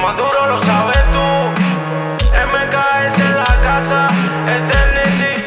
más duro lo sabes tú. MKS en la casa, Eternity.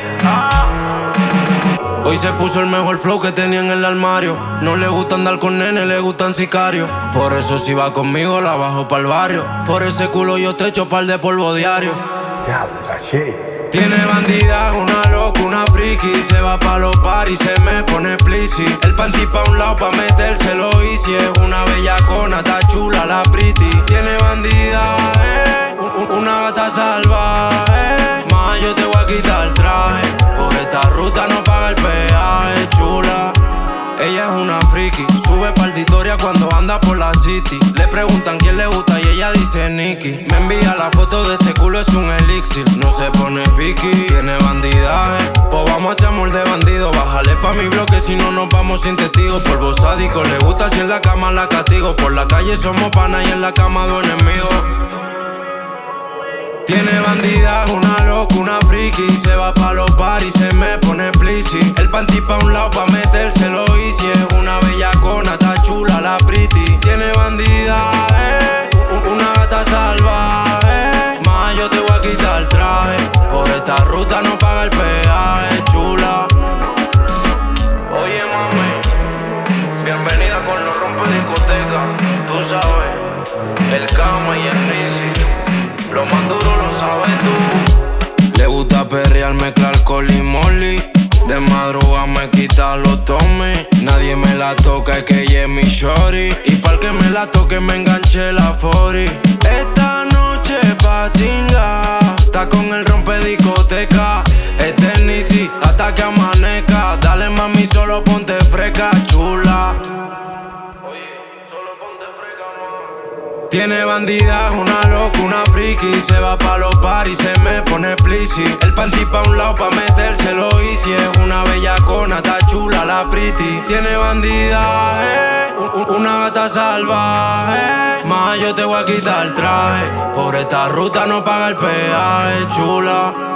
Hoy se puso el mejor flow que tenía en el armario. No le gusta andar con nenes, le gustan sicarios. Por eso si va conmigo la bajo pa'l barrio. Por ese culo yo te echo par de polvo diario. Tiene bandida, una loca, una friki. Se va pa' los paris, se me pone plisi. El panty pa' un lado pa' metérselo easy. Es una bellacona, está chula la pretty. Tiene bandida, una gata salvaje. Más yo te voy a quitar el traje. Por esta ruta no paga el peaje, chula. Ella es una friki, sube partitoria cuando anda por la city. Le preguntan quién le gusta y ella dice Nicky. Me envía la foto de ese culo, es un elixir. No se pone piqui, tiene bandidaje. Pues vamos a hacer amor de bandido. Bájale pa' mi bloque si no nos vamos sin testigos. Polvo sádico, le gusta si en la cama la castigo. Por la calle somos panas y en la cama dos enemigos. Tiene bandida, una loca, una friki. Se va pa' los paris, se me pone plisi. El panty pa' un lado pa' metérselo easy. Es una bellacona, está chula la pretty. Tiene bandida, una gata salvaje. Más yo te voy a quitar el traje. Por esta ruta no paga el peaje, chula. Oye mami, bienvenida con los rompe discoteca. Tú sabes, el Cama y el Nisi. Lo más duro lo sabes tú. Le gusta perrear, mezclar con y molly. De madrugada me quita los tomes. Nadie me la toca, es que ella es mi shorty. Y pa'l que me la toque me enganché la 40. Esta noche pa' cingar. Está con el rompe discoteca. Eternity hasta que amanezca. Dale mami, solo ponte fresca, chula. Tiene bandida, una loca, una friki. Se va pa' los paris, se me pone plisi. El panty pa' un lado pa' metérselo easy. Es una bellacona, está chula la pretty. Tiene bandida, una gata salvaje. Más yo te voy a quitar el traje. Por esta ruta no paga el peaje, chula.